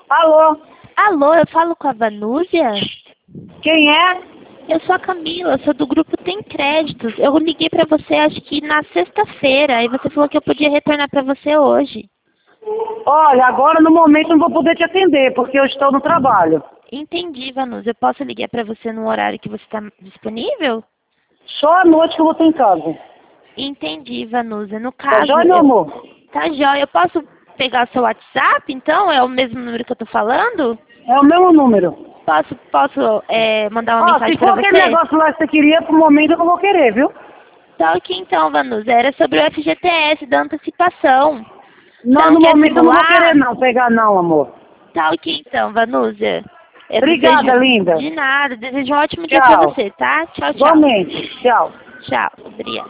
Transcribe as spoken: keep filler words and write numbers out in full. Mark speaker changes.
Speaker 1: Alô?
Speaker 2: Alô, eu falo com a Vanúzia?
Speaker 1: Quem é?
Speaker 2: Eu sou a Camila, eu sou do grupo Tem Créditos. Eu liguei pra você acho que na sexta-feira e você falou que eu podia retornar pra você hoje.
Speaker 1: Olha, agora no momento não vou poder te atender, porque eu estou no trabalho.
Speaker 2: Entendi, Vanúzia. Eu posso ligar pra você no horário que você está disponível?
Speaker 1: Só à noite que eu vou estar em casa.
Speaker 2: Entendi, Vanúzia. No
Speaker 1: Tá
Speaker 2: caso,
Speaker 1: joia, meu
Speaker 2: eu...
Speaker 1: amor?
Speaker 2: Tá jóia. Eu posso pegar seu WhatsApp, então? É o mesmo número que eu tô falando?
Speaker 1: É o mesmo número.
Speaker 2: Posso, posso é, mandar uma
Speaker 1: Ó,
Speaker 2: mensagem
Speaker 1: se
Speaker 2: pra
Speaker 1: for aquele
Speaker 2: você?
Speaker 1: negócio lá que você queria, pro momento eu não vou querer, viu?
Speaker 2: Tá ok então, Vanúzia. Era sobre o F G T S da antecipação. Você
Speaker 1: Não,
Speaker 2: não
Speaker 1: no
Speaker 2: quer
Speaker 1: momento eu não vou querer
Speaker 2: simular?
Speaker 1: não, pegar não, amor.
Speaker 2: Tá ok então, Vanúzia. Eu
Speaker 1: Obrigada,
Speaker 2: desejo...
Speaker 1: linda.
Speaker 2: De nada. Desejo um ótimo dia pra
Speaker 1: Tchau.
Speaker 2: você, tá? Tchau, tchau.
Speaker 1: Igualmente. Tchau.
Speaker 2: Tchau. Obrigada.